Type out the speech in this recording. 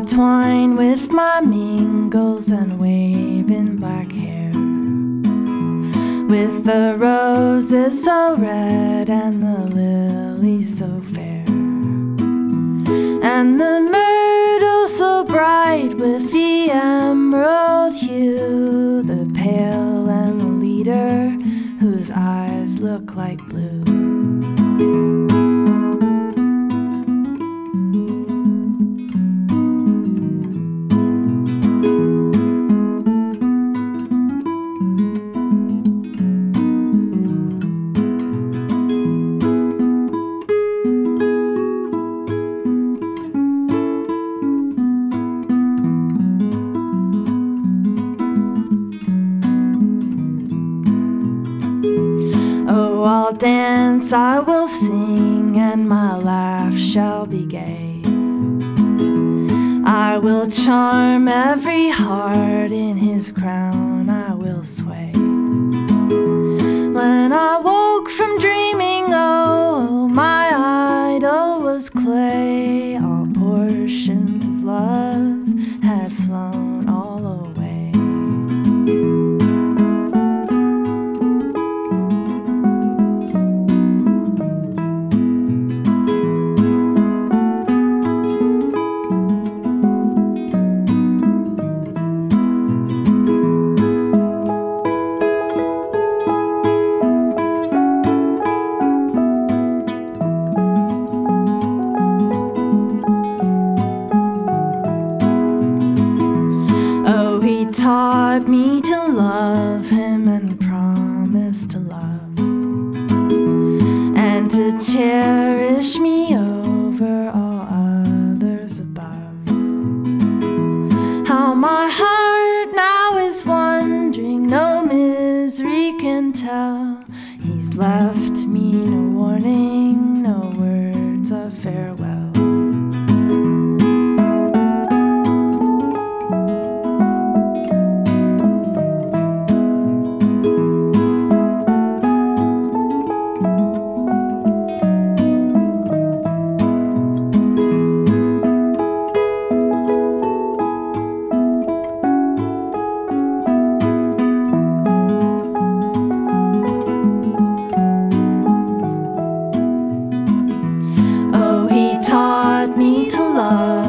twine with my mingles and waving black hair, with the roses so red and the lilies so fair, and the myrtle so bright with the emerald hue, the pale and the leader whose eyes look like blue. Oh, I'll dance, I will sing, and my laugh shall be gay. I will charm every heart, in his crown I will sway. When I woke from dreaming, oh, my idol was clay. All portions of love had flown all away. Oh, he taught me to love him and promised to love, and to cherish me over all others above. How my heart now is wondering, no misery can tell. He's left me no warning, no words of farewell. Taught me to love